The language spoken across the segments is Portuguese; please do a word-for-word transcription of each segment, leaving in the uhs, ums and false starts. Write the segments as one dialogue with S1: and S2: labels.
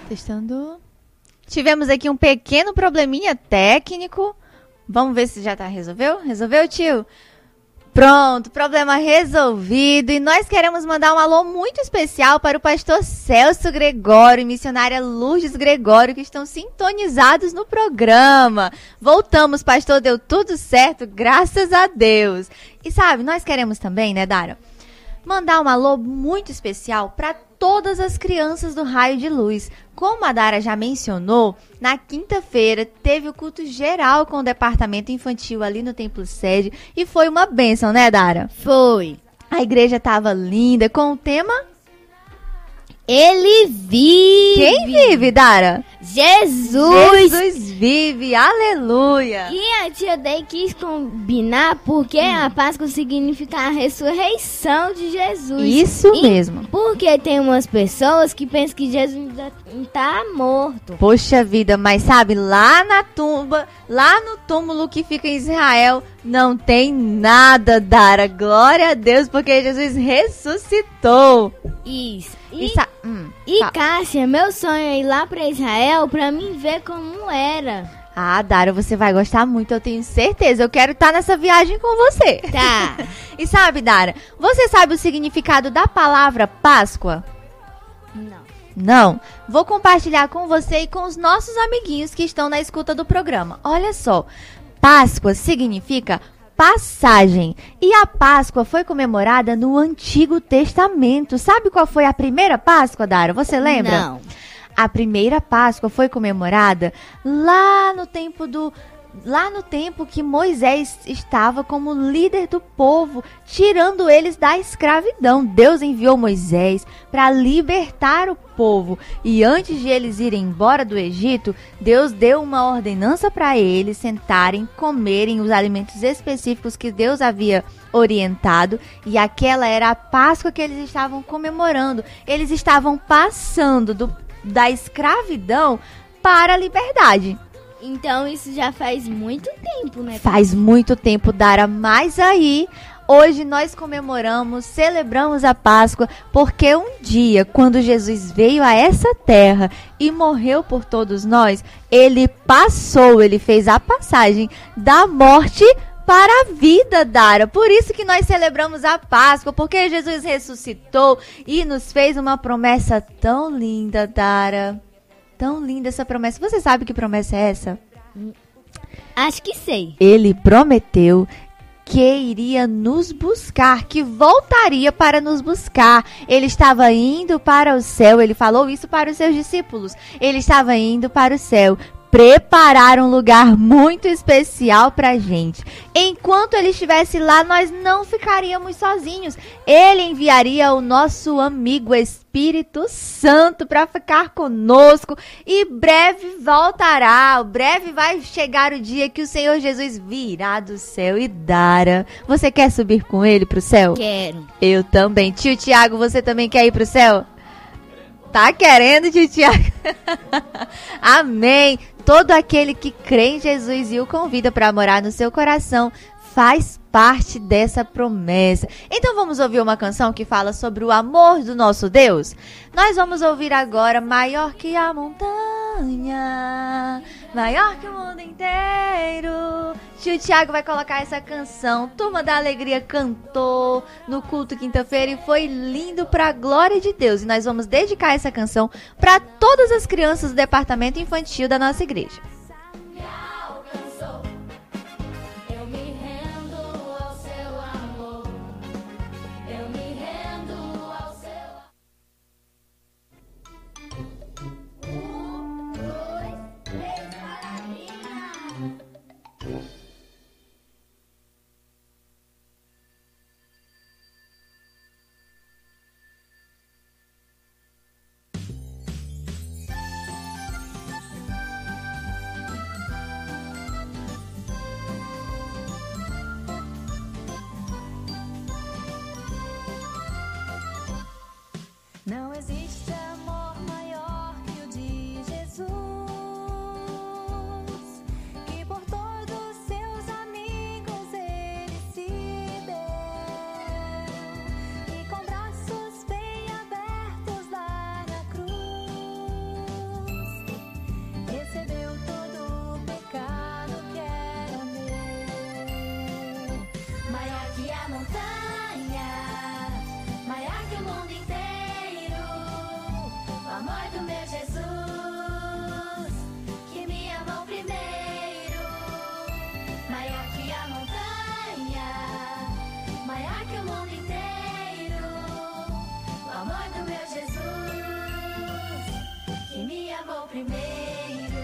S1: Testando. Tivemos aqui um pequeno probleminha técnico. Vamos ver se já tá resolveu? Resolveu, tio? Pronto, problema resolvido. E nós queremos mandar um alô muito especial para o pastor Celso Gregório e missionária Lourdes Gregório, que estão sintonizados no programa. Voltamos, pastor, deu tudo certo, graças a Deus. E sabe, nós queremos também, né, Dara, mandar um alô muito especial para todas as crianças do Raio de Luz. Como a Dara já mencionou, na quinta-feira teve o culto geral com o departamento infantil ali no Templo Sede e foi uma bênção, né, Dara?
S2: Foi.
S1: A igreja estava linda com o tema...
S2: Ele vive.
S1: Quem vive, Dara?
S2: Jesus.
S1: Jesus vive, aleluia.
S2: E a tia Day quis combinar porque hum. a Páscoa significa a ressurreição de Jesus.
S1: Isso
S2: e
S1: mesmo.
S2: Porque tem umas pessoas que pensam que Jesus está morto.
S1: Poxa vida, mas sabe, lá na tumba, lá no túmulo que fica em Israel, não tem nada, Dara. Glória a Deus, porque Jesus ressuscitou.
S2: Isso.
S1: E,
S2: e,
S1: sa- hum,
S2: e
S1: tá.
S2: Cássia, meu sonho é ir lá pra Israel pra mim ver como era.
S1: Ah, Dara, você vai gostar muito, eu tenho certeza. Eu quero estar nessa viagem com você.
S2: Tá.
S1: E sabe, Dara, você sabe o significado da palavra Páscoa?
S2: Não.
S1: Não? Vou compartilhar com você e com os nossos amiguinhos que estão na escuta do programa. Olha só, Páscoa significa passagem. E a Páscoa foi comemorada no Antigo Testamento. Sabe qual foi a primeira Páscoa, Dara? Você lembra?
S2: Não.
S1: A primeira Páscoa foi comemorada lá no tempo do... Lá no tempo que Moisés estava como líder do povo, tirando eles da escravidão. Deus enviou Moisés para libertar o povo. E antes de eles irem embora do Egito, Deus deu uma ordenança para eles sentarem, comerem os alimentos específicos que Deus havia orientado. E aquela era a Páscoa que eles estavam comemorando. Eles estavam passando do, da escravidão para a liberdade.
S2: Então isso já faz muito tempo, né?
S1: Faz muito tempo, Dara, mas aí, hoje nós comemoramos, celebramos a Páscoa, porque um dia, quando Jesus veio a essa terra e morreu por todos nós, ele passou, ele fez a passagem da morte para a vida, Dara. Por isso que nós celebramos a Páscoa, porque Jesus ressuscitou e nos fez uma promessa tão linda, Dara. Tão linda essa promessa. Você sabe que promessa é essa?
S2: Acho que sei.
S1: Ele prometeu que iria nos buscar, que voltaria para nos buscar. Ele estava indo para o céu. Ele falou isso para os seus discípulos. Ele estava indo para o céu preparar um lugar muito especial pra gente. Enquanto ele estivesse lá, nós não ficaríamos sozinhos. Ele enviaria o nosso amigo Espírito Santo para ficar conosco e breve voltará. Breve vai chegar o dia que o Senhor Jesus virá do céu. E Dara, você quer subir com ele pro céu?
S2: Quero.
S1: Eu também. Tio Tiago, você também quer ir pro céu? Tá querendo, tio Tiago? Amém. Todo aquele que crê em Jesus e o convida para morar no seu coração faz parte dessa promessa. Então vamos ouvir uma canção que fala sobre o amor do nosso Deus? Nós vamos ouvir agora Maior que a Montanha, maior que o mundo inteiro. Tio Tiago vai colocar essa canção. Turma da Alegria cantou no culto quinta-feira e foi lindo para a glória de Deus. E nós vamos dedicar essa canção para todas as crianças do departamento infantil da nossa igreja.
S3: Não existe amor maior que o de Jesus, que por todos seus amigos ele se deu, e com braços bem abertos lá na cruz, amor do meu Jesus, que me amou primeiro, maior que a montanha, maior que o mundo inteiro. O amor do meu Jesus, que me amou primeiro.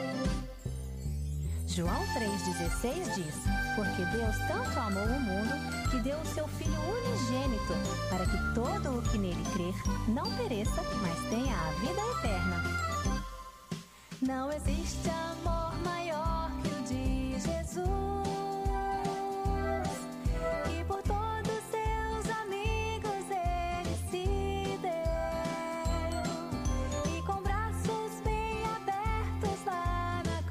S4: João três dezesseis diz: porque Deus tanto amou o mundo que deu o seu Filho unigênito, para que todo o que nele crer não pereça, mas tenha a vida eterna. Não existe amor maior que o de Jesus, que por todos seus amigos ele se deu, e com braços bem abertos lá na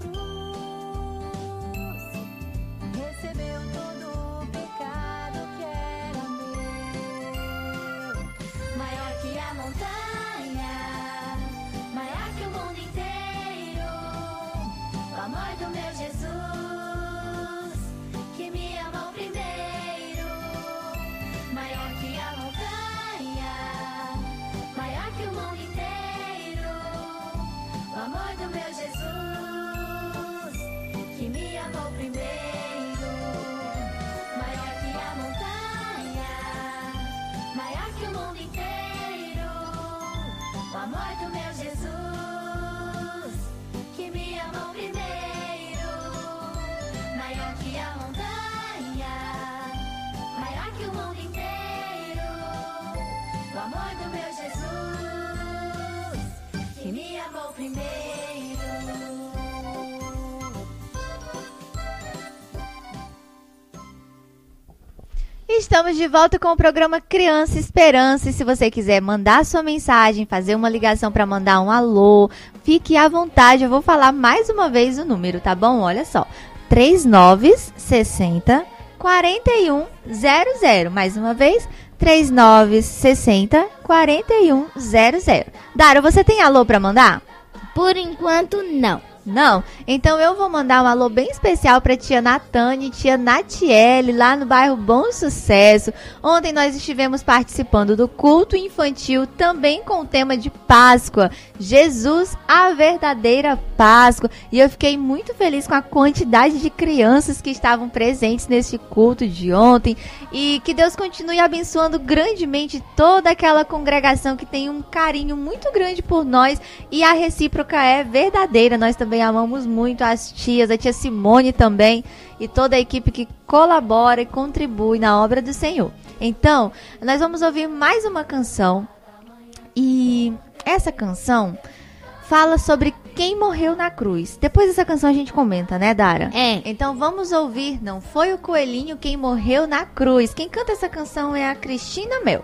S4: cruz, recebeu todo o pecado que era meu.
S3: Maior que a montanha, maior que o mundo inteiro. O amor do meu Jesus, que me amou primeiro. Maior que a montanha, maior que o mundo inteiro. O amor do meu Jesus, que me amou primeiro. Maior que a montanha, maior que o mundo inteiro. O amor do meu Jesus, que me amou primeiro. Maior que a montanha, maior que o mundo inteiro. O amor do meu Jesus, que me amou primeiro.
S1: Estamos de volta com o programa Criança Esperança. E se você quiser mandar sua mensagem, fazer uma ligação para mandar um alô, fique à vontade. Eu vou falar mais uma vez o número, tá bom? Olha só, trinta e nove, sessenta, quarenta e um zero zero. Mais uma vez, trinta e nove, sessenta, quarenta e um zero zero. Dara, você tem alô para mandar?
S2: Por enquanto, não.
S1: Não? Então eu vou mandar um alô bem especial para tia Natane e tia Natiele, lá no bairro Bom Sucesso. Ontem nós estivemos participando do culto infantil, também com o tema de Páscoa. Jesus, a verdadeira Páscoa. E eu fiquei muito feliz com a quantidade de crianças que estavam presentes nesse culto de ontem. E que Deus continue abençoando grandemente toda aquela congregação que tem um carinho muito grande por nós. E a recíproca é verdadeira. Nós também Também amamos muito as tias, a tia Simone também, e toda a equipe que colabora e contribui na obra do Senhor. Então, nós vamos ouvir mais uma canção, e essa canção fala sobre quem morreu na cruz. Depois dessa canção a gente comenta, né, Dara?
S2: É.
S1: Então vamos ouvir Não Foi o Coelhinho Quem Morreu na Cruz. Quem canta essa canção é a Cristina Mel.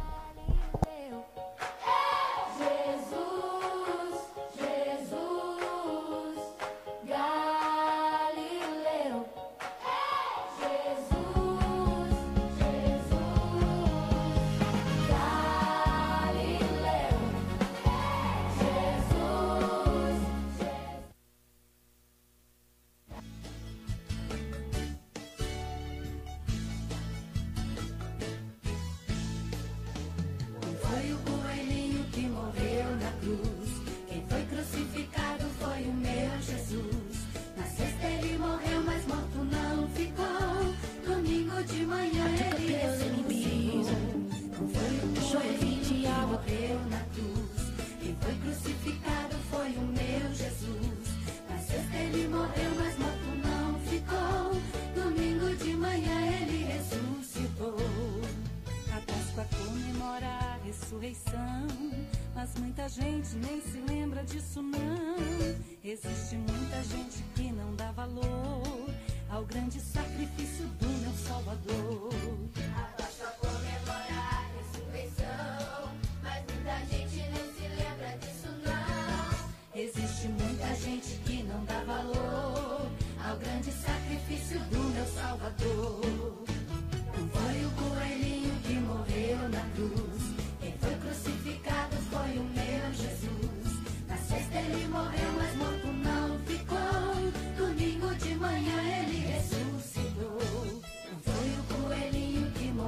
S5: Mas muita gente nem se lembra disso não. Existe muita gente que não dá valor ao grande sacrifício do meu Salvador.
S3: A Páscoa comemora a ressurreição, mas muita gente nem se lembra disso não.
S5: Existe muita gente que não dá valor ao grande sacrifício do meu Salvador. Não foi o coelhinho que morreu na cruz, quem foi crucificado foi o meu Jesus. Na sexta ele morreu, mas morto não ficou. Domingo de manhã ele ressuscitou. Não foi o coelhinho que morreu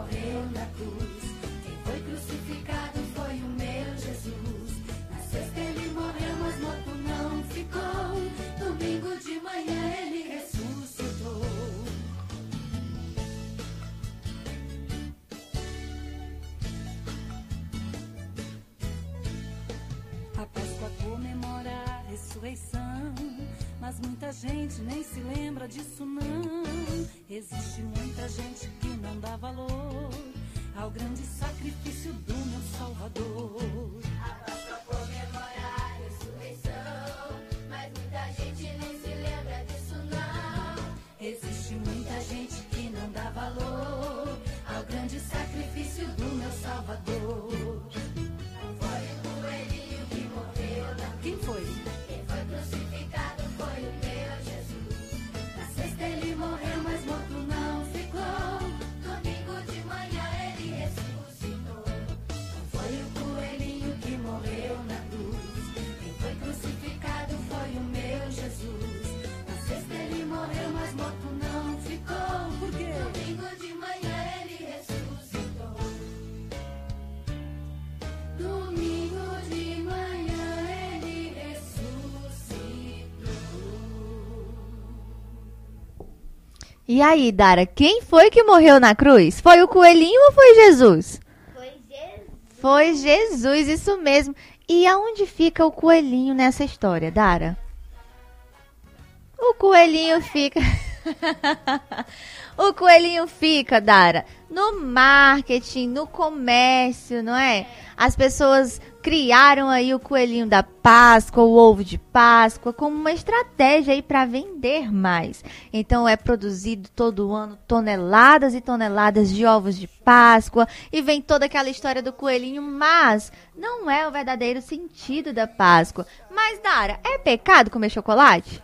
S5: ressurreição, mas muita gente nem se lembra disso não. Existe muita gente que não dá valor ao grande sacrifício do meu Salvador.
S3: A Páscoa comemora a ressurreição, mas muita gente nem se lembra disso não.
S5: Existe muita gente que não dá valor ao grande sacrifício do meu Salvador.
S3: Foi o coelhinho que morreu na
S5: Quem foi?
S3: Quem foi crucificado foi o meu Jesus.
S5: Na sexta ele morreu, mas morto não ficou.
S3: Domingo de manhã ele ressuscitou.
S5: Foi o coelhinho que morreu na cruz. Quem foi crucificado foi o meu Jesus. Na sexta ele morreu, mas morto não ficou. Por quê?
S3: Domingo de manhã ele ressuscitou.
S5: Domingo de manhã ele ressuscitou.
S1: E aí, Dara, quem foi que morreu na cruz? Foi o coelhinho ou foi Jesus?
S2: Foi Jesus.
S1: Foi Jesus, isso mesmo. E aonde fica o coelhinho nessa história, Dara? O coelhinho fica... O coelhinho fica, Dara, no marketing, no comércio, não é? As pessoas criaram aí o coelhinho da Páscoa, o ovo de Páscoa, como uma estratégia aí para vender mais. Então é produzido todo ano toneladas e toneladas de ovos de Páscoa e vem toda aquela história do coelhinho, mas não é o verdadeiro sentido da Páscoa. Mas, Dara, é pecado comer chocolate?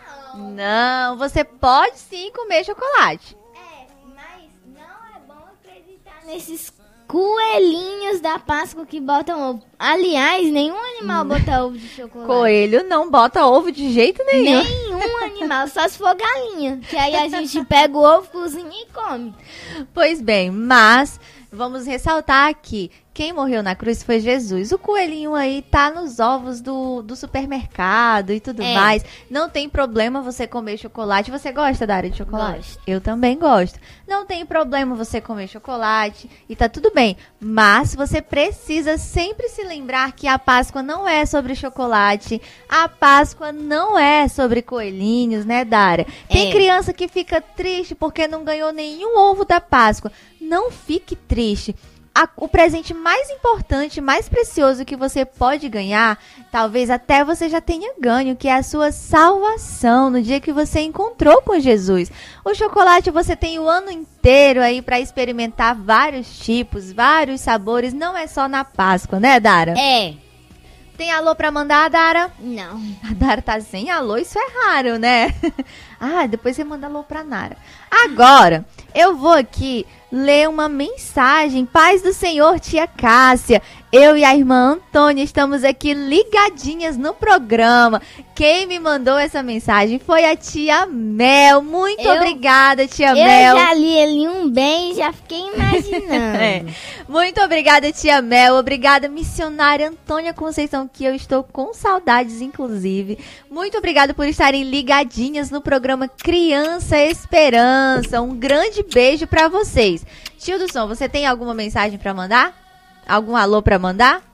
S1: Não, você pode sim comer chocolate.
S2: É, mas não é bom acreditar nesses coelhinhos da Páscoa que botam ovo. Aliás, nenhum animal bota ovo de chocolate.
S1: Coelho não bota ovo de jeito nenhum.
S2: Nenhum animal, só se for galinha. Que aí a gente pega o ovo, cozinha e come.
S1: Pois bem, mas vamos ressaltar aqui. Quem morreu na cruz foi Jesus. O coelhinho aí tá nos ovos do, do supermercado e tudo
S2: É.
S1: mais. Não tem problema você comer chocolate. Você gosta, Dara, de chocolate?
S2: Gosto.
S1: Eu também gosto. Não tem problema você comer chocolate e tá tudo bem. Mas você precisa sempre se lembrar que a Páscoa não é sobre chocolate. A Páscoa não é sobre coelhinhos, né, Dara? Tem
S2: É.
S1: criança que fica triste porque não ganhou nenhum ovo da Páscoa. Não fique triste. A- o presente mais importante, mais precioso que você pode ganhar, talvez até você já tenha ganho, que é a sua salvação no dia que você encontrou com Jesus. O chocolate você tem o ano inteiro aí para experimentar vários tipos, vários sabores, não é só na Páscoa, né, Dara?
S2: É.
S1: Tem alô para mandar, Dara?
S2: Não.
S1: A Dara tá sem alô, isso é raro, né? Ah, depois você manda alô pra Nara. Agora, eu vou aqui ler uma mensagem. Paz do Senhor, tia Cássia. Eu e a irmã Antônia estamos aqui ligadinhas no programa. Quem me mandou essa mensagem foi a tia Mel. Muito
S2: Eu-
S1: obrigada, tia
S2: Eu
S1: Mel.
S2: já li ele um bem e já fiquei imaginando.
S1: É. Muito obrigada, tia Mel. Obrigada, missionária Antônia Conceição, que eu estou com saudades, inclusive. Muito obrigada por estarem ligadinhas no programa Criança Esperança. Um grande beijo pra vocês. Tio do Som, você tem alguma mensagem pra mandar? Algum alô pra mandar?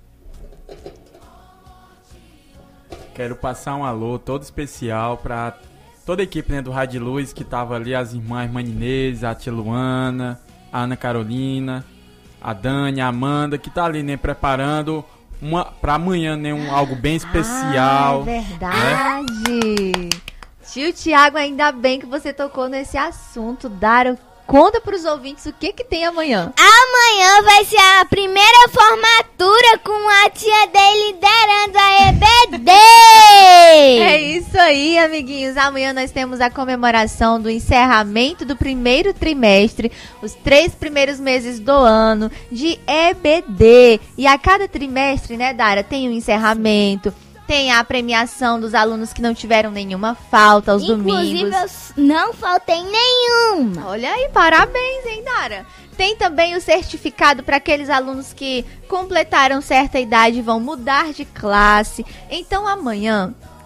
S6: Quero passar um alô todo especial pra toda a equipe, né, do Rádio Luz, que tava ali, as irmãs Irmã Inês, a tia Luana, a Ana Carolina, a Dani, a Amanda, que tá ali, né, preparando uma, pra amanhã, né, um, algo bem especial.
S1: Ah, é verdade. Tio Tiago, ainda bem que você tocou nesse assunto. Dara, conta pros ouvintes o que que tem amanhã.
S2: Amanhã vai ser a primeira formatura com a tia Day liderando a E B D.
S1: É isso aí, amiguinhos. Amanhã nós temos a comemoração do encerramento do primeiro trimestre, os três primeiros meses do ano de E B D. E a cada trimestre, né, Dara, tem um encerramento, tem a premiação dos alunos que não tiveram nenhuma falta aos
S2: Inclusive,
S1: domingos.
S2: eu s- não faltei nenhuma.
S1: Olha aí, parabéns, hein, Dara? Tem também o certificado para aqueles alunos que completaram certa idade e vão mudar de classe. Então, amanhã,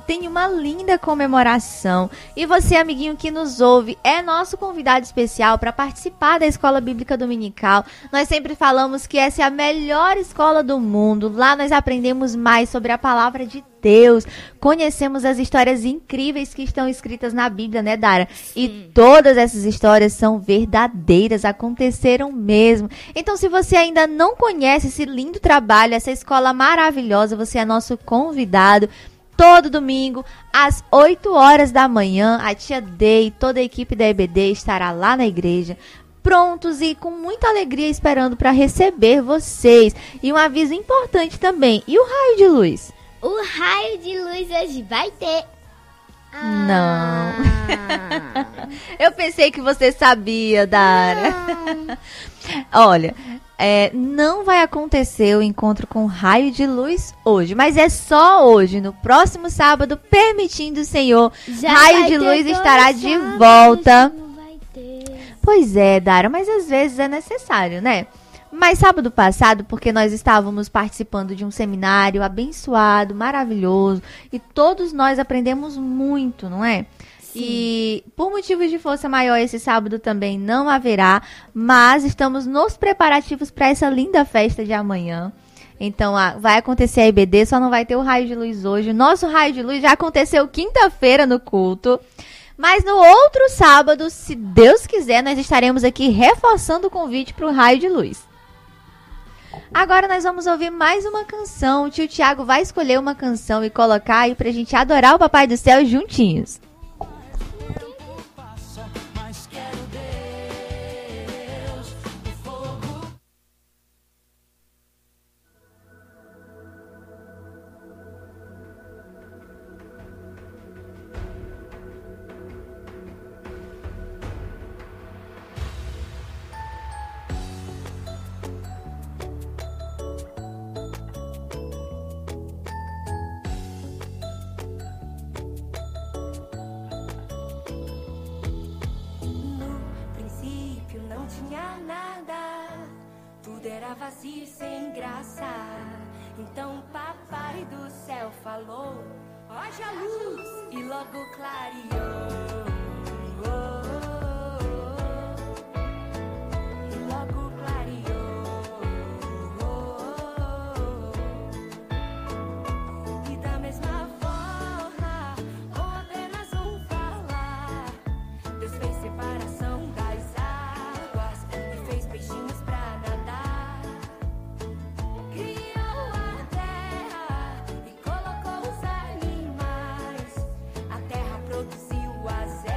S1: tem uma linda comemoração. E você, amiguinho que nos ouve, é nosso convidado especial para participar da Escola Bíblica Dominical. Nós sempre falamos que essa é a melhor escola do mundo. Lá nós aprendemos mais sobre a palavra de Deus, conhecemos as histórias incríveis que estão escritas na Bíblia, né, Dara? Sim. E todas essas histórias são verdadeiras, aconteceram mesmo. Então, se você ainda não conhece esse lindo trabalho, essa escola maravilhosa, você é nosso convidado. Todo domingo, às oito horas da manhã, a tia Day e toda a equipe da E B D estará lá na igreja, prontos e com muita alegria esperando para receber vocês. E um aviso importante também, e o raio de luz?
S2: O raio de luz hoje vai ter.
S1: Não. Eu pensei que você sabia, Dara.
S2: Não.
S1: Olha, é, não vai acontecer o encontro com raio de luz hoje, mas é só hoje, no próximo sábado, permitindo o Senhor.
S2: Já
S1: raio
S2: vai
S1: de
S2: ter
S1: luz
S2: dois
S1: estará de
S2: sábados,
S1: volta.
S2: não vai ter.
S1: Pois é, Dara, mas às vezes é necessário, né? Mas sábado passado, porque nós estávamos participando de um seminário abençoado, maravilhoso, e todos nós aprendemos muito, não é? Sim. E por motivos de força maior, esse sábado também não haverá, mas estamos nos preparativos para essa linda festa de amanhã. Então, ah, vai acontecer a I B D, só não vai ter o raio de luz hoje. O nosso raio de luz já aconteceu quinta-feira no culto. Mas no outro sábado, se Deus quiser, nós estaremos aqui reforçando o convite para o raio de luz. Agora nós vamos ouvir mais uma canção. O tio Tiago vai escolher uma canção e colocar aí pra gente adorar o Papai do Céu juntinhos.
S5: Vazio e sem graça. Então papai do céu falou: haja luz, e logo clareou. E logo clareou. E da mesma forma, com apenas um falar, Deus fez separação das águas e fez peixinhos pra nadar. Produziu as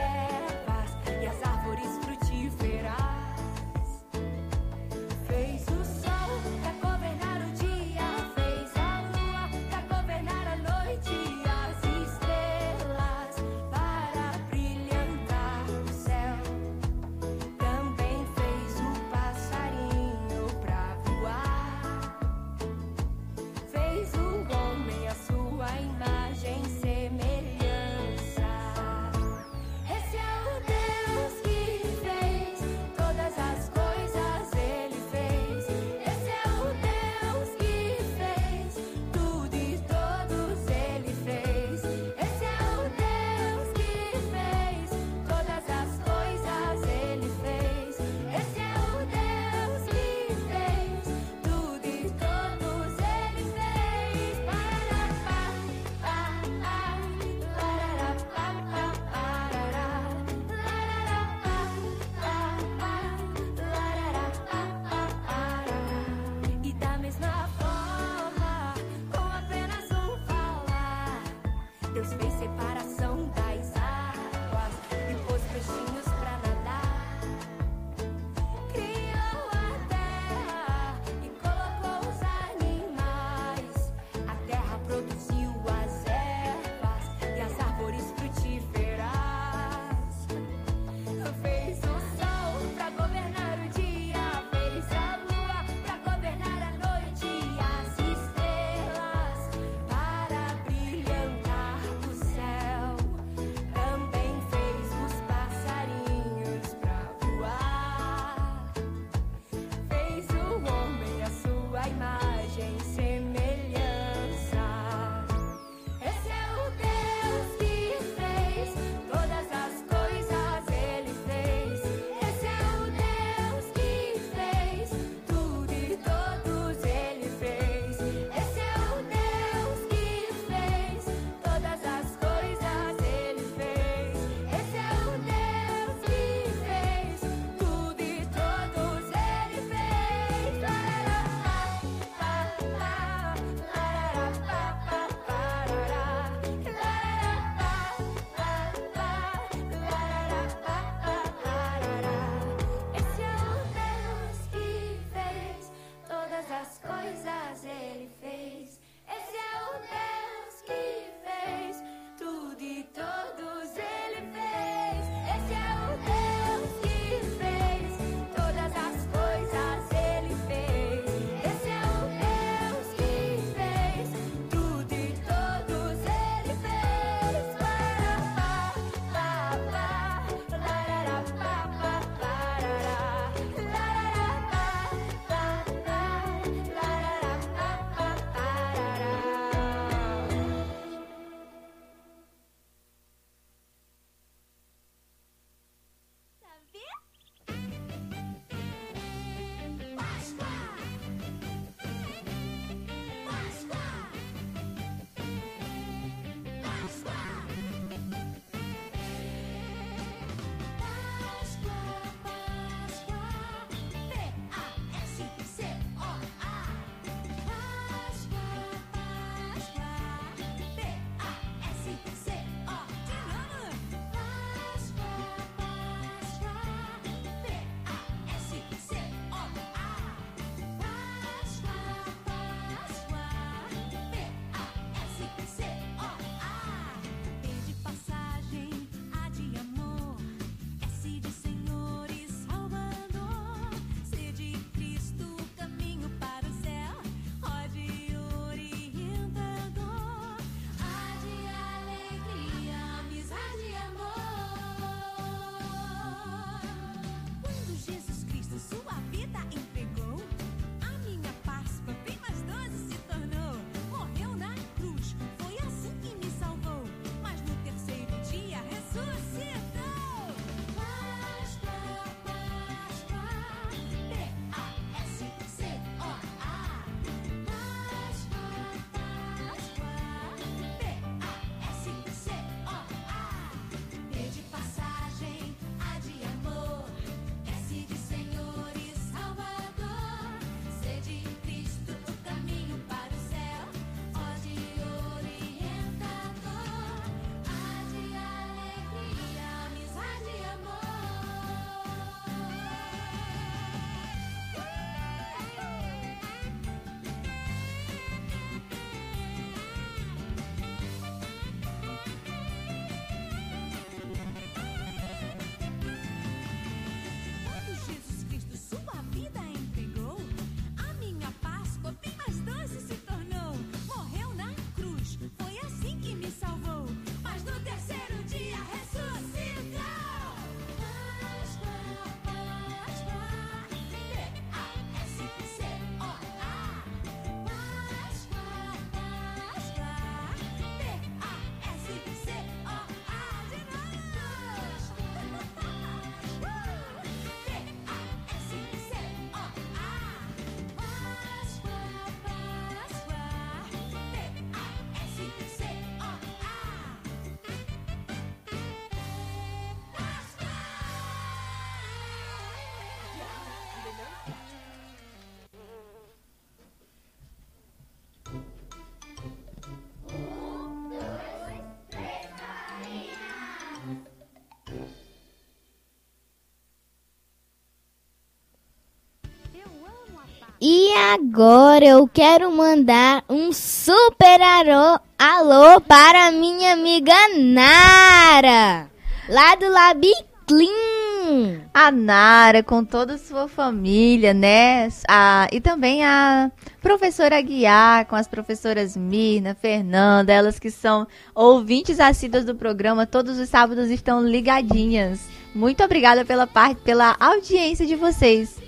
S2: E agora eu quero mandar um super alô, alô para minha amiga Nara, lá do Labiclim.
S1: A Nara, com toda a sua família, né? A, e também a professora Guiar, com as professoras Mirna, Fernanda, elas que são ouvintes assíduas do programa, todos os sábados estão ligadinhas. Muito obrigada pela parte, pela audiência de vocês.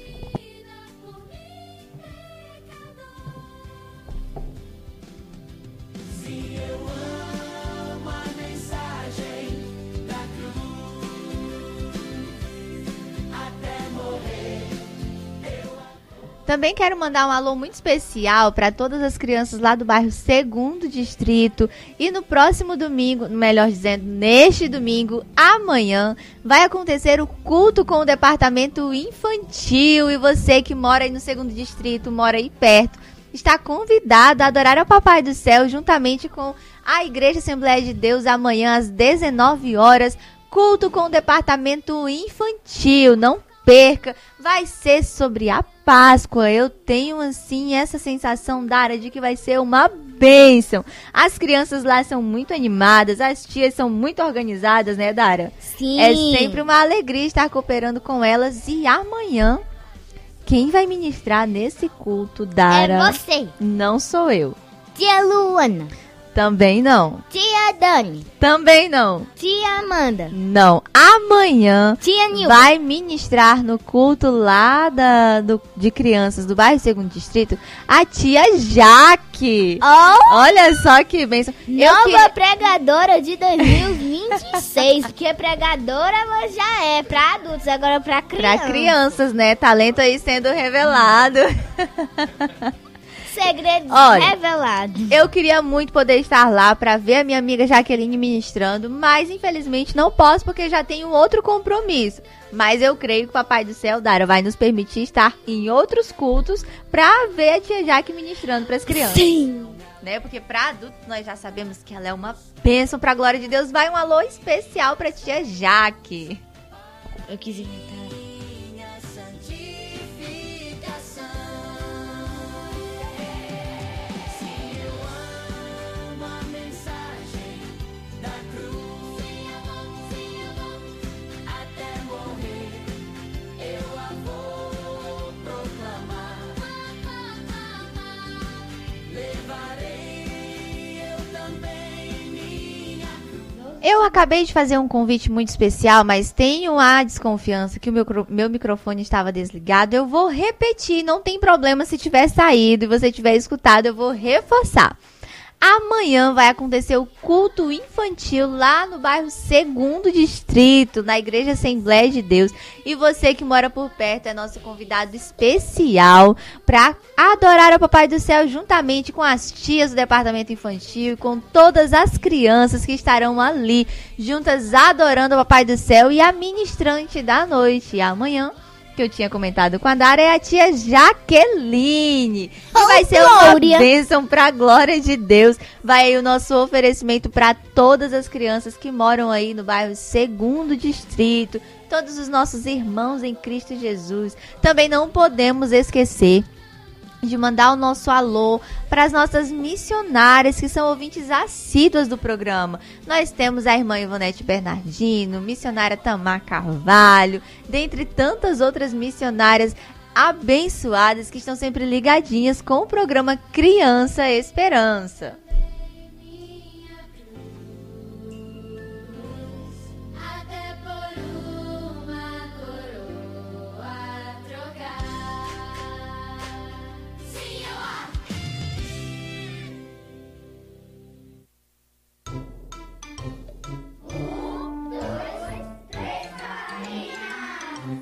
S1: Também quero mandar um alô muito especial para todas as crianças lá do bairro Segundo Distrito. E no próximo domingo, melhor dizendo, neste domingo, amanhã, vai acontecer o culto com o departamento infantil. E você que mora aí no Segundo Distrito, mora aí perto, está convidado a adorar ao Papai do Céu juntamente com a Igreja Assembleia de Deus amanhã às dezenove horas. Culto com o departamento infantil. Não perca, vai ser sobre a Páscoa. Eu tenho assim essa sensação, Dara, de que vai ser uma bênção. As crianças lá são muito animadas, as tias são muito organizadas, né, Dara?
S2: Sim.
S1: É sempre uma alegria estar cooperando com elas. E amanhã, quem vai ministrar nesse culto, Dara?
S2: É você.
S1: Não sou eu.
S2: Tia Luana.
S1: Também não.
S2: Tia Dani.
S1: Também não.
S2: Tia Amanda.
S1: Não. Amanhã
S2: Tia Nilva.
S1: vai ministrar no culto lá da, do, de crianças do bairro Segundo Distrito a tia Jaque.
S2: Oh,
S1: Olha só que bênção. Eu
S2: nova
S1: que-
S2: pregadora de dois mil e vinte e seis. Porque pregadora ela já é pra adultos, agora pra crianças.
S1: Pra crianças, né? Talento aí sendo revelado.
S2: Segredos
S1: Olha,
S2: revelados.
S1: Eu queria muito poder estar lá pra ver a minha amiga Jaqueline ministrando, mas infelizmente não posso porque já tenho outro compromisso. Mas eu creio que o Papai do Céu, Dara, vai nos permitir estar em outros cultos pra ver a tia Jaque ministrando pras crianças.
S2: Sim.
S1: Né? Porque pra adultos nós já sabemos que ela é uma bênção pra glória de Deus. Vai um alô especial pra tia Jaque.
S2: Eu quis inventar.
S1: Eu acabei de fazer um convite muito especial, mas tenho a desconfiança que o meu, cro- meu microfone estava desligado. Eu vou repetir, não tem problema se tiver saído e você tiver escutado, eu vou reforçar. Amanhã vai acontecer o culto infantil lá no bairro Segundo Distrito, na Igreja Assembleia de Deus. E você que mora por perto é nosso convidado especial para adorar o Papai do Céu juntamente com as tias do departamento infantil, com todas as crianças que estarão ali juntas adorando o Papai do Céu. E a ministrante da noite e amanhã, que eu tinha comentado com a Dara, é a tia Jaqueline. E
S2: Oh,
S1: vai ser
S2: glória!
S1: uma bênção pra glória de Deus. Vai aí o nosso oferecimento para todas as crianças que moram aí no bairro Segundo Distrito, todos os nossos irmãos em Cristo Jesus. Também não podemos esquecer de mandar o nosso alô para as nossas missionárias que são ouvintes assíduas do programa. Nós temos a irmã Ivonete Bernardino, missionária Tamar Carvalho, dentre tantas outras missionárias abençoadas que estão sempre ligadinhas com o programa Criança Esperança.
S3: Até por uma coroa trocar. Sim, eu acho. Um, dois, três, rainha.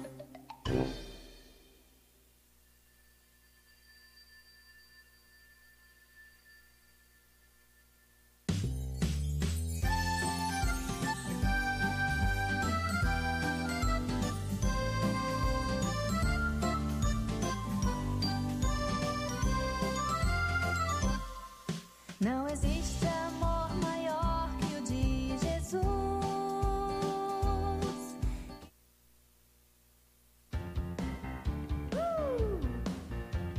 S4: Não existe amor maior que o de Jesus. Uh!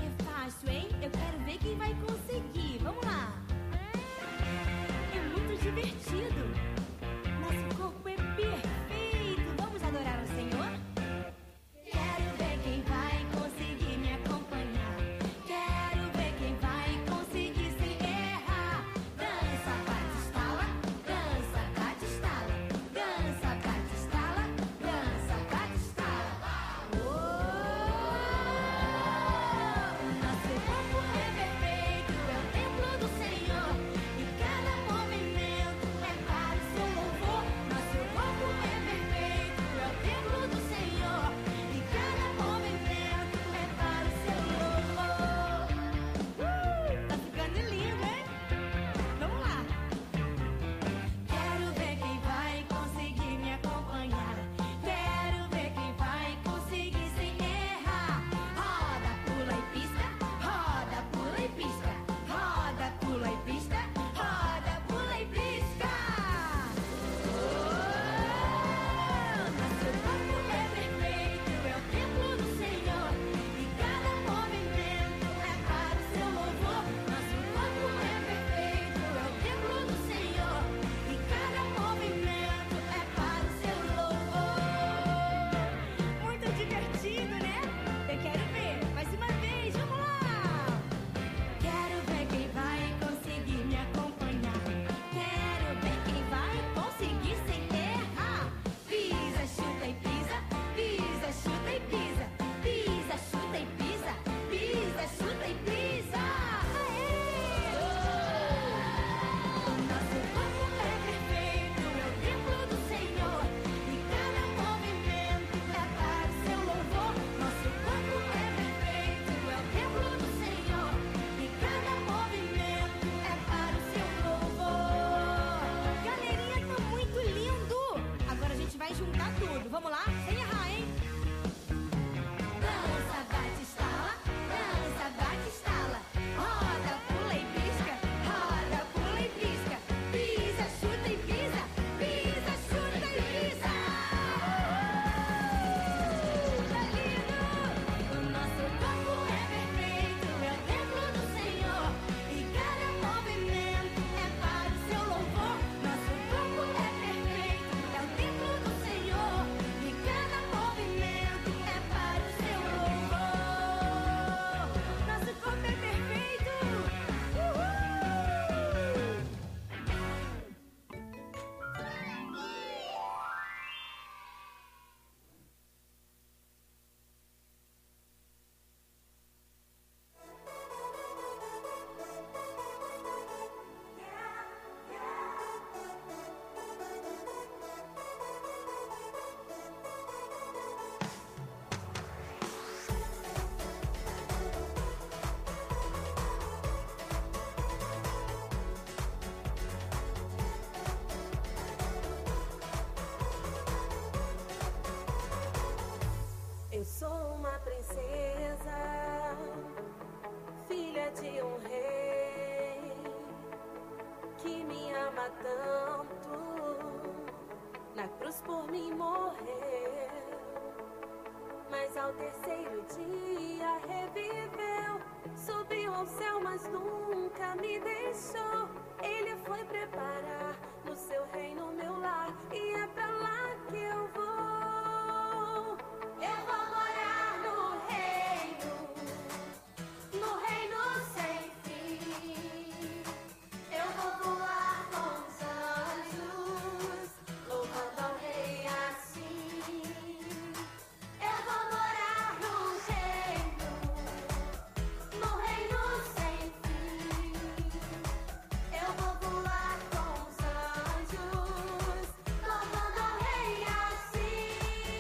S7: que me ama tanto, na cruz por mim morreu, mas ao terceiro dia reviveu, subiu ao céu, mas nunca me deixou. Ele foi preparar no seu reino meu lar, e é pra lá que eu vou. Eu vou morar no reino, no reino sem fim. Eu vou voar com os anjos, louvando ao rei assim. Eu vou morar no reino, no reino sem fim. Eu vou voar com os anjos, louvando ao rei assim.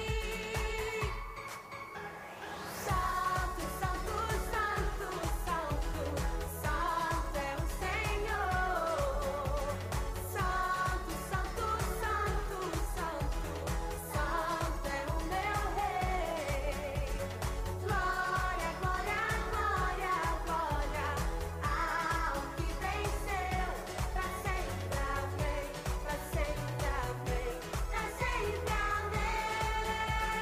S7: Santo, santo, santo, santo, santo é o Senhor. Santo, santo, santo, santo, santo é o meu rei. Glória, glória, glória, glória ao que venceu. Pra sempre amém, pra sempre amém, pra sempre amém.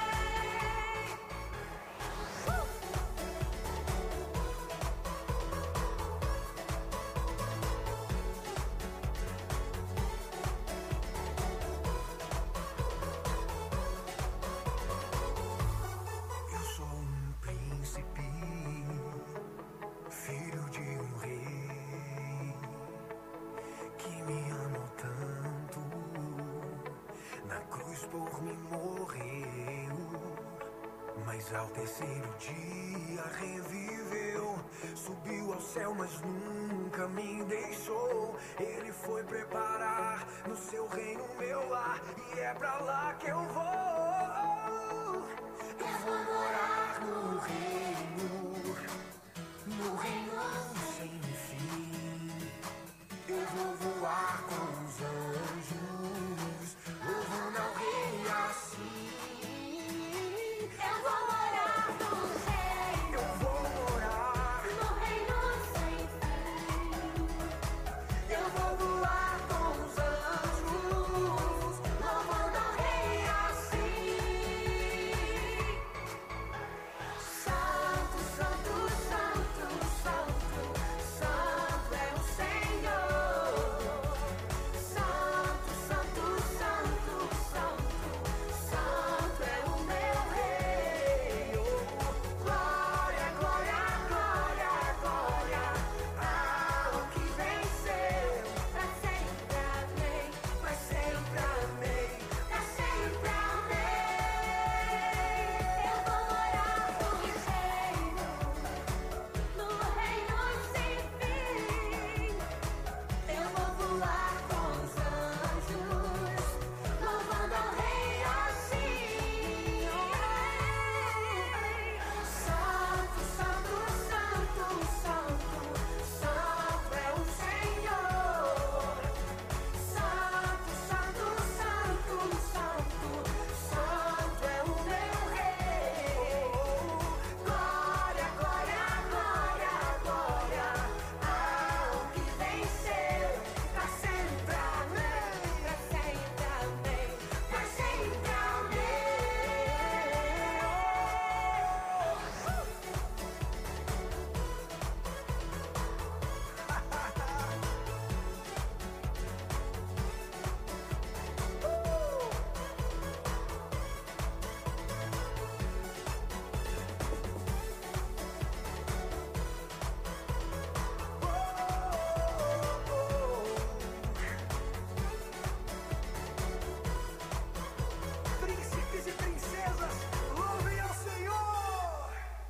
S8: Eu sou um príncipe, filho de um rei, que me amou tanto, na cruz por mim morreu, mas ao terceiro dia reviveu, subiu ao céu, mas nunca me deixou. Ele foi preparar no seu reino meu lar, e é pra lá que eu vou. Eu vou morar no reino, no reino sem fim. Eu vou voar com os anjos, louvando ao rei assim.
S7: Eu vou morar no reino,
S8: Eu vou morar,
S7: no reino sem fim.
S8: eu vou voar com os anjos,
S7: Louvando ao rei assim. Santo, santo, santo, santo, santo é o Senhor. Santo, santo, santo, santo, santo é o meu rei. Glória, glória, glória, glória ao que venceu. Pra sempre amém, pra sempre amém, pra sempre amém. Eu vou morar no reino, no reino sem fim. Eu vou voar com os anjos, louvando ao rei assim. Santo, santo, santo, santo, santo é o Senhor. Santo, santo, santo, santo, santo é o meu rei. Glória, glória, glória, glória ao que venceu. Pra sempre amém, pra sempre amém, pra sempre amém.
S8: príncipes e princesas, louvem ao Senhor.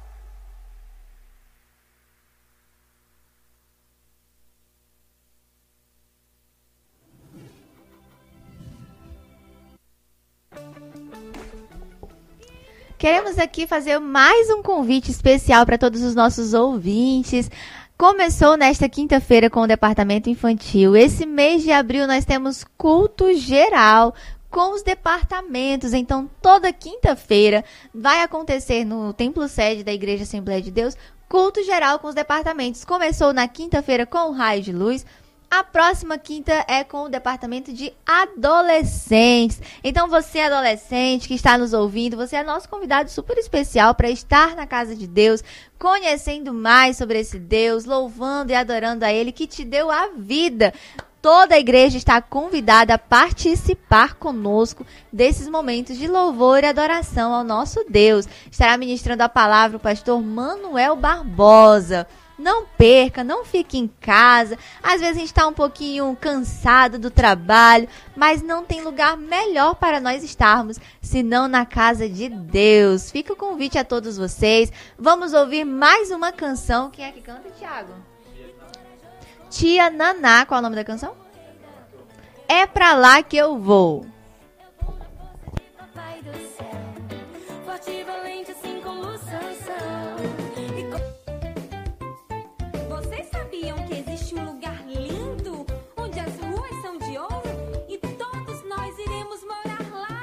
S1: Queremos aqui fazer mais um convite especial para todos os nossos ouvintes. Começou nesta quinta-feira com o Departamento Infantil. Esse mês de abril nós temos culto geral com os departamentos. Então, toda quinta-feira vai acontecer no Templo Sede da Igreja Assembleia de Deus, culto geral com os departamentos. Começou na quinta-feira com o Raio de Luz, A próxima quinta é com o departamento de adolescentes. Então você, adolescente que está nos ouvindo, você é nosso convidado super especial para estar na casa de Deus, conhecendo mais sobre esse Deus, louvando e adorando a Ele que te deu a vida. Toda a igreja está convidada a participar conosco desses momentos de louvor e adoração ao nosso Deus. Estará ministrando a palavra o pastor Manuel Barbosa. Não perca, não fique em casa. Às vezes a gente está um pouquinho cansado do trabalho, mas não tem lugar melhor para nós estarmos, senão na casa de Deus. Fica o convite a todos vocês. Vamos ouvir mais uma canção. Quem é que canta, Thiago? Tia Naná. Qual é o nome da canção? É pra lá que eu vou.
S5: Papai do céu, forte e valente assim como Sansão. E co- Vocês sabiam que existe um lugar lindo onde as ruas são de ouro e todos nós iremos morar lá?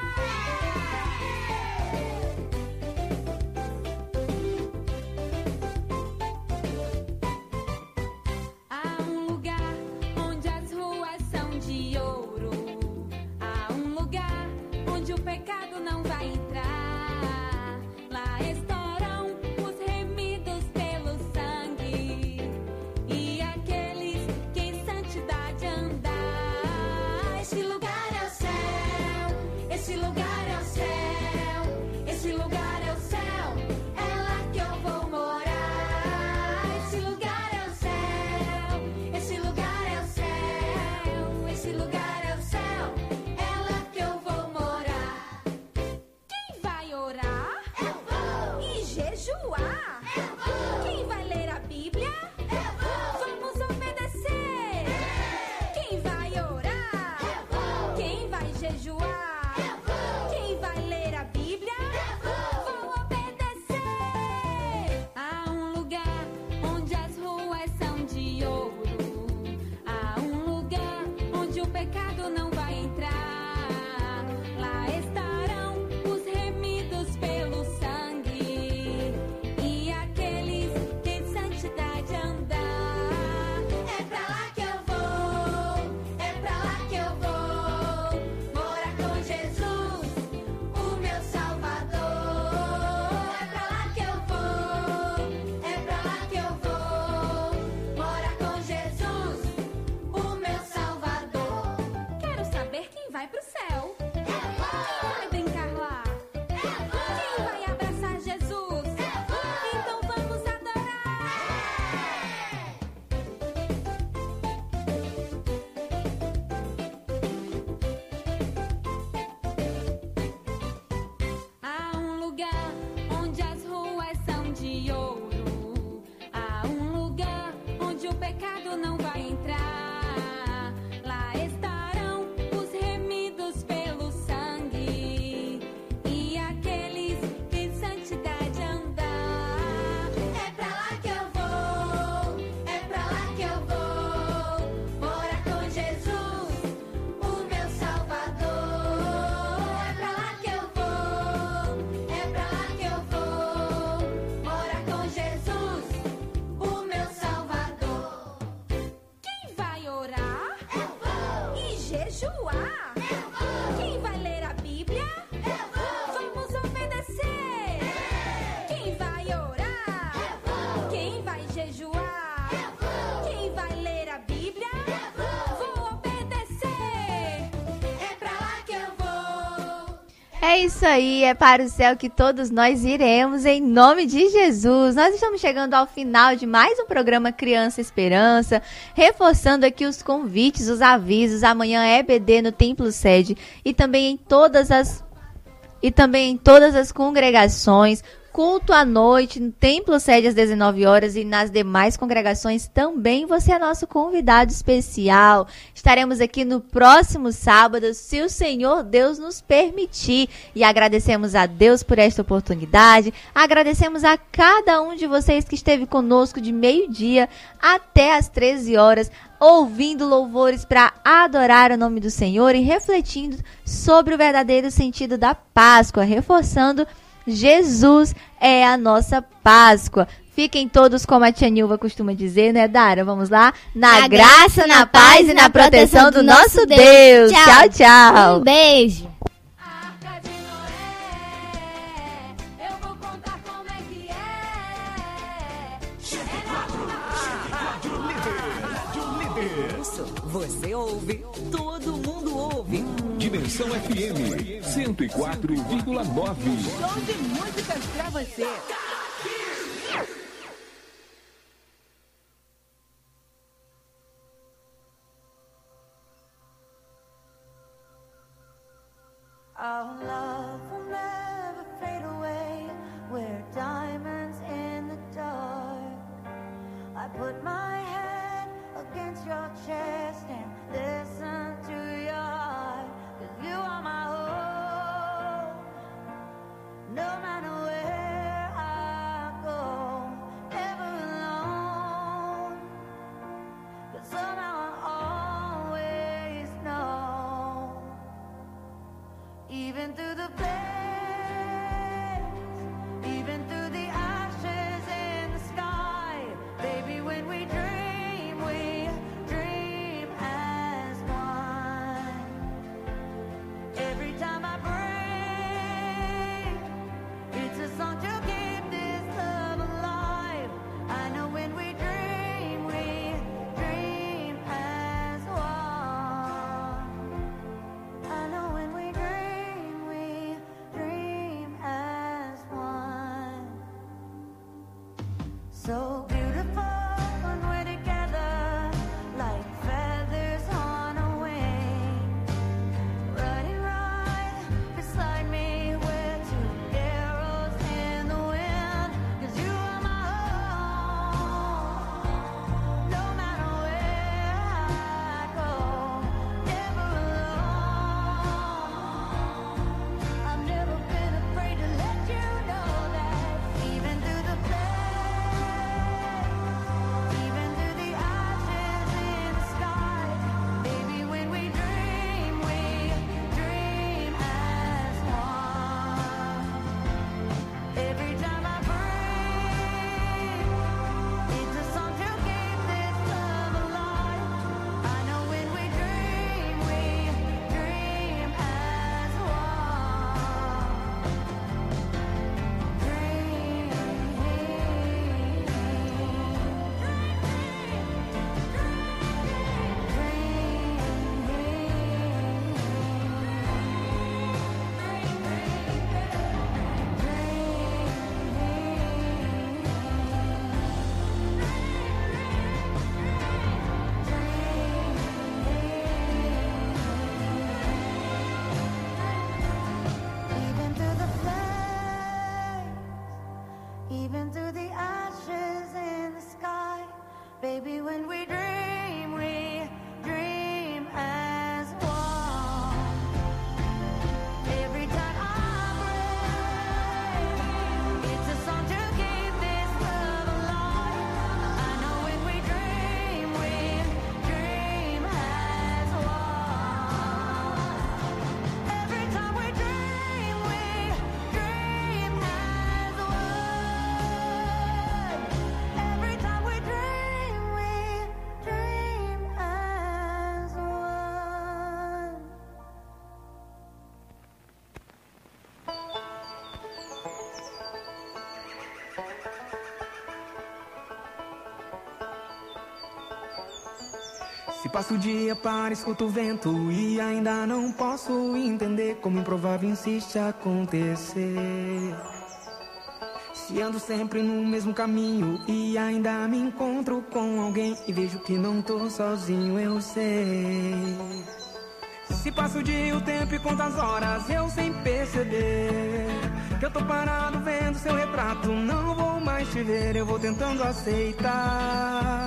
S5: Há um lugar onde as ruas são de ouro. Há um lugar onde o pecado não vai entrar. Lá estarão os remidos pelo sangue e aqueles que em santidade andar. Esse lugar é o céu, esse lugar é o céu, esse lugar é o céu, é lá que eu vou morar. Esse lugar é o céu, esse lugar é o céu, esse lugar é o céu, é lá que eu vou morar. Quem vai orar? Eu vou. E jejuar? Eu vou. Quem vai ler a Bíblia? Eu vou. Vamos obedecer. Quem vai orar? Eu vou. Quem vai jejuar? Eu vou. Quem vai ler a Bíblia? Eu vou. Vou obedecer. Há um lugar onde as ruas são de ouro. Há um lugar onde o pecado não vai entrar. Lá estarão os remidos pelo sangue e aqueles que em santidade andar. É pra lá que eu vou, é pra lá que eu vou morar com Jesus, o meu Salvador. É pra lá que eu vou, é pra lá que eu vou morar com Jesus, o meu Salvador. Quero saber quem vai pro céu. Eu vou. Quem vai brincar lá? Eu vou. Quem vai abraçar Jesus? Eu vou. Então vamos adorar. Há um lugar onde as ruas são de ouro. Há um lugar onde o pecado não vai entrar. Lá estarão os remidos pelo sangue e aqueles que em santidade andar. É pra lá que eu vou, é pra lá que eu vou morar com Jesus, o meu Salvador. É pra lá que eu vou, é pra lá que eu vou morar com Jesus, o meu Salvador. Quem vai orar? Eu vou. E jejuar? Eu vou. Quem vai ler a Bíblia? Eu vou. Vamos obedecer. Quem vai orar? Eu vou. Quem vai jejuar? Eu vou. Quem vai ler a Bíblia? Eu vou. Vou obedecer. É pra lá que eu vou.
S1: É isso aí, é para o céu que todos nós iremos, em nome de Jesus. Nós estamos chegando ao final de mais um programa Criança Esperança, reforçando aqui os convites, os avisos. Amanhã é E B D no Templo Sede e também em todas as e também em todas as congregações. Culto à noite no Templo Sede às dezenove horas e nas demais congregações também. Você é nosso convidado especial. Estaremos aqui no próximo sábado, se o Senhor Deus nos permitir. E agradecemos a Deus por esta oportunidade. Agradecemos a cada um de vocês que esteve conosco de meio-dia até às treze horas, ouvindo louvores para adorar o nome do Senhor e refletindo sobre o verdadeiro sentido da Páscoa, reforçando Jesus é a nossa Páscoa. Fiquem todos, como a tia Nilva costuma dizer, né, Dara? Vamos lá? Na,
S2: Na
S1: graça, na paz e na proteção do nosso Deus. Tchau, tchau.
S2: Um beijo.
S3: Arca de Noé, eu vou contar como é que é.
S9: Isso, você ouve, todo mundo ouve.
S10: Dimensão F M cento e quatro vírgula nove.
S9: Show de músicas pra você.
S7: Our love will never fade away. We're diamonds in the dark. I put my head against your chest and listen to your heart. 'Cause you are my hope. No matter where I go, never alone. 'Cause somehow I always know. Even through the flames, even through the ashes in the sky, baby, when we dream, we dream as one. Every time I breathe, it's a song to keep this love alive. I know when we dream, we dream as one. I know when we dream, we dream as one. So beautiful when we're together, like feathers on a wing. Running right beside me, we're two arrows in the wind. 'Cause you are my home. No matter where I go, never alone. I've never been afraid to let you know that. Even through the flames, even through the ashes in the sky, baby, when we dream, we dream as one. Every time I breathe, it's a song to keep this love alive. I know when we dream, we dream as one. Even through the flames, even through the ashes in the sky, baby, when we dream, we dream as one. Every time I breathe, it's a song to keep this love alive. I know when we dream, we dream as one. Every time we dream, we dream as one. Every time we dream, we dream as one.
S11: Se passo o dia para escuto o vento e ainda não posso entender como improvável insiste a acontecer. Se ando sempre no mesmo caminho e ainda me encontro com alguém e vejo que não tô sozinho, eu sei. Se passo o dia, o tempo e quantas horas eu sem perceber que eu tô parado vendo seu retrato, não vou mais te ver, eu vou tentando aceitar.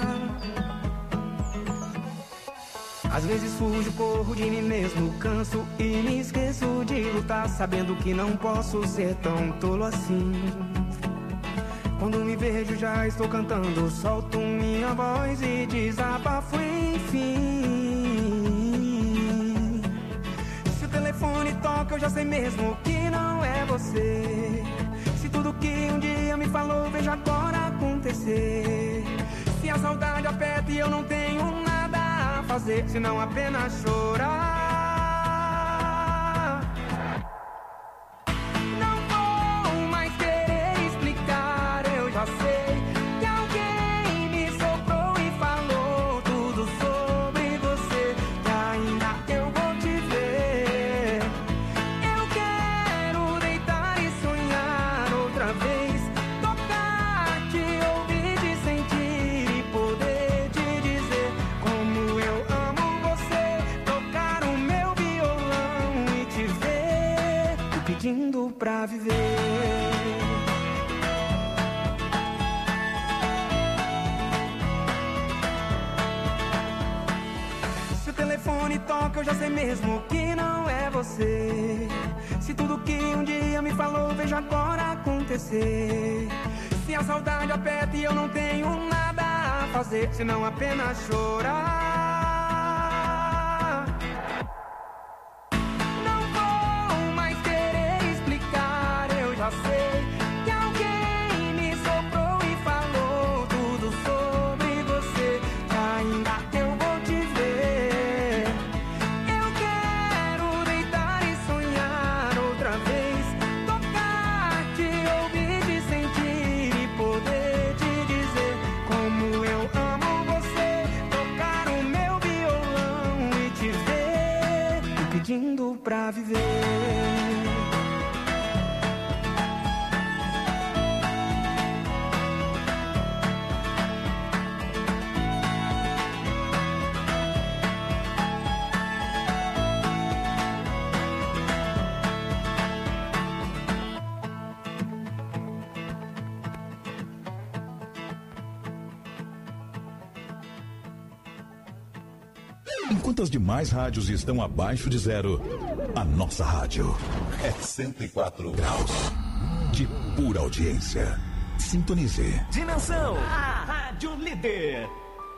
S11: Às vezes fujo, corro de mim mesmo, canso e me esqueço de lutar, sabendo que não posso ser tão tolo assim. Quando me vejo já estou cantando, solto minha voz e desabafo enfim. Se o telefone toca eu já sei mesmo que não é você. que um dia me falou, vejo agora acontecer. Se a saudade aperta e eu não tenho nada a fazer, senão apenas chorar. Não vou mais querer explicar, eu já sei que alguém me soprou e falou tudo sobre você, que ainda eu vou te ver. Eu quero deitar e sonhar outra vez, tocar, te ouvir, te sentir e poder te dizer como eu amo você, tocar o meu violão e te ver, te pedindo pra viver. Se o telefone toca, eu já sei mesmo que não é você. Se tudo que um dia me falou, vejo agora acontecer. Se a saudade aperta e eu não tenho nada a fazer, senão apenas chorar. Não vou mais querer explicar, eu já sei que alguém me soprou e falou tudo sobre você, que ainda eu vou te ver. Eu quero deitar e sonhar outra vez, tocar, te ouvir, te sentir e poder te dizer como eu amo você, tocar o meu violão e te ver, te pedindo pra viver.
S12: Enquanto as demais rádios estão abaixo de zero, a nossa rádio é cento e quatro graus de pura audiência. Sintonize.
S13: Dimensão, a Rádio Líder.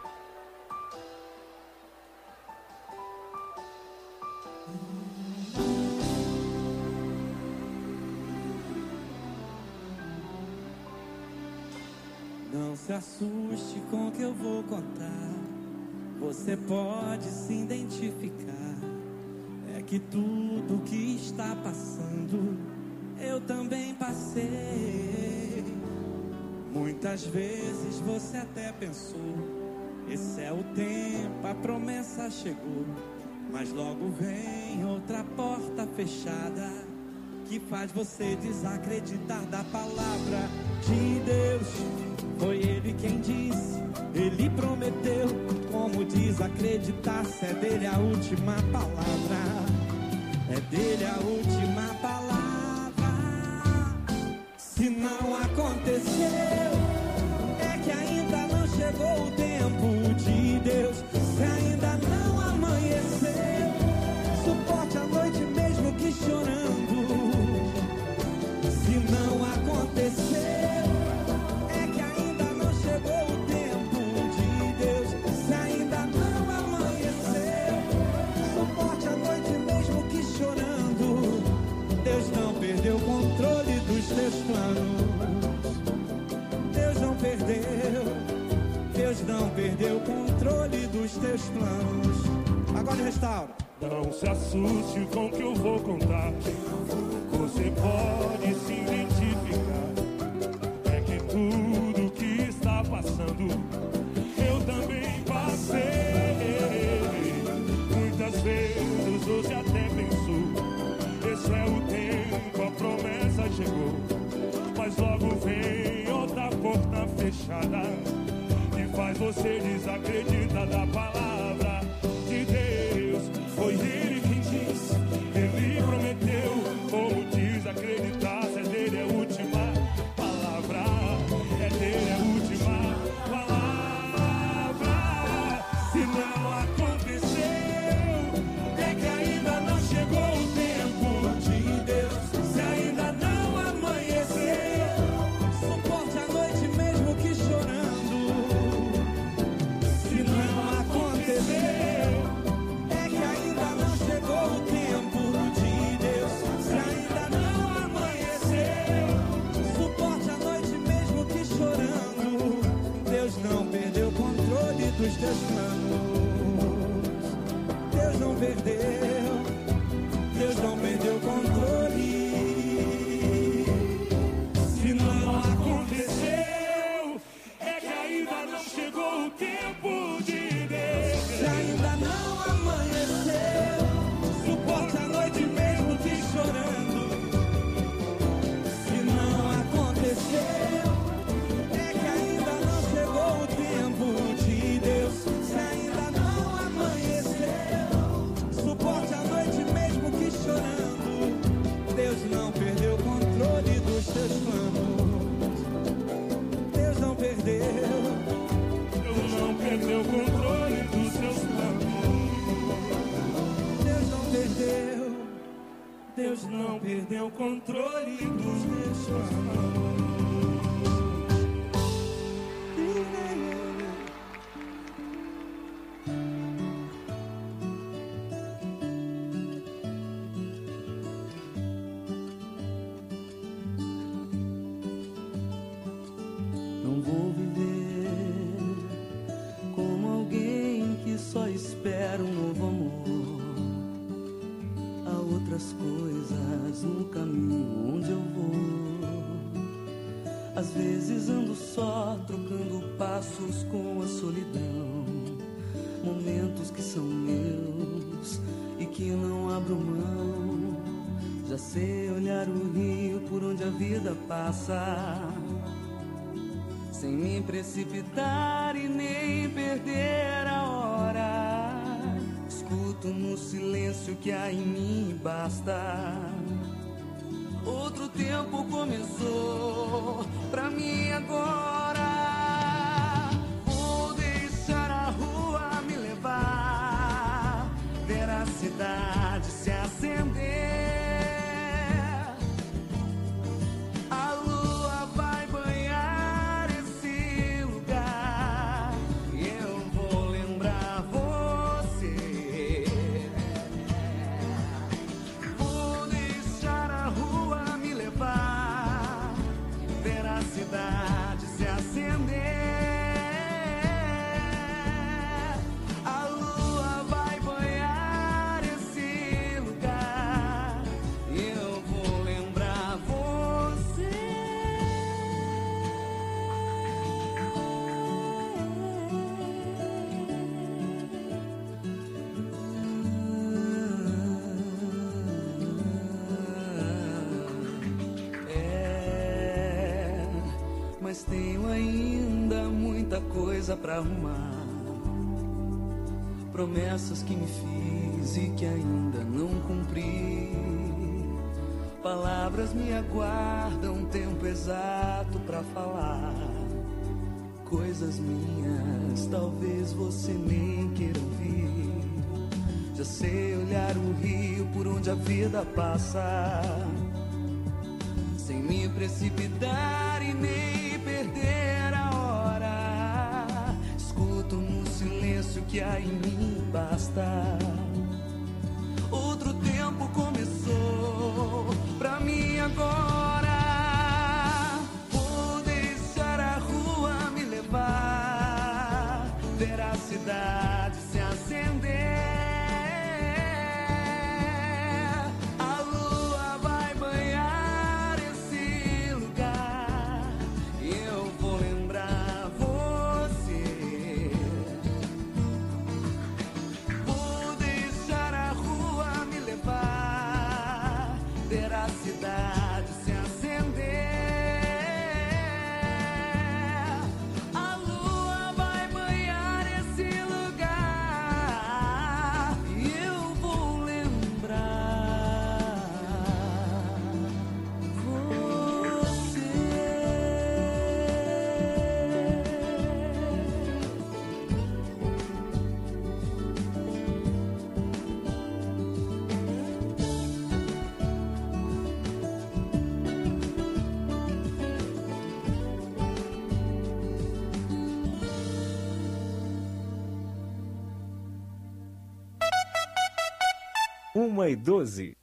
S14: Não se assuste com o que eu vou contar. Você pode se identificar. É que tudo que está passando, eu também passei. Muitas vezes você até pensou, esse é o tempo, a promessa chegou. Mas logo vem outra porta fechada, que faz você desacreditar da palavra de Deus. Foi Ele quem disse, Ele prometeu. Como desacreditar se é dele a última palavra? É dele a última palavra. Se não aconteceu, é que ainda não chegou o tempo de Deus. Se ainda não amanheceu, suporte a noite mesmo que chorando. Se não aconteceu, é que ainda não chegou o tempo de Deus. Se ainda não amanheceu, suporte a noite mesmo que chorando. Deus não perdeu o controle dos teus planos. Deus não perdeu, Deus não perdeu o controle dos teus planos. Agora restaura.
S15: Não se assuste com o que eu vou contar. Você pode se identificar. É que tudo que está passando, eu também passei. Muitas vezes você até pensou, esse é o tempo, a promessa chegou. Mas logo vem outra porta fechada, que faz você desacreditar da palavra de Deus. Foi Ele quem disse, Ele prometeu. Como desacreditar se é dele a última palavra? É dele a última palavra. Se não aconteceu, é que ainda não chegou o tempo de Deus. Se ainda não amanheceu, suporte a noite mesmo que chorando. Se não aconteceu, é que ainda não chegou
S14: perdeu, Deus não perdeu o controle.
S15: Se não aconteceu, é que ainda não chegou o tempo de Deus.
S14: Se ainda não amanheceu, suporte a noite mesmo que chorando. Se não aconteceu, é que ainda não chegou o tempo de Deus. Se ainda não amanheceu, suporte a noite mesmo que chorando. Deus não perdeu o controle dos teus planos. Deus não perdeu.
S15: Deus não perdeu o controle dos seus planos.
S14: Deus não perdeu.
S15: Deus não perdeu o controle dos meus planos.
S14: Não vou viver como alguém que só espera um novo amor. Há outras coisas no caminho onde eu vou. Às vezes ando só, trocando passos com a solidão. Momentos que são meus e que não abro mão. Já sei olhar o rio por onde a vida passa, sem me precipitar e nem perder a hora. Escuto no silêncio que há em mim e basta. Outro tempo começou pra mim agora. Vou deixar a rua me levar, ver a cidade se acender. A lua vai banhar esse lugar e eu vou lembrar você. Vou deixar a rua me levar, ver a cidade se acender. A lua vai banhar esse lugar e eu vou lembrar você. É, mas tenho ainda muita coisa pra arrumar. Promessas que me fiz e que ainda não cumpri. Palavras me aguardam tempo exato pra falar. Coisas minhas, talvez você nem queira ouvir. Já sei olhar o rio por onde a vida passa, sem me precipitar e nem perder a hora. Escuto no silêncio que há em mim basta. Outro tempo começou pra mim agora. Vou deixar a rua me levar, ver a cidade se acender. A lua vai banhar esse lugar e eu vou lembrar você. Vou deixar a rua me levar, ver a cidade se acender. A lua vai banhar esse lugar e eu vou lembrar você.
S16: Uma e doze.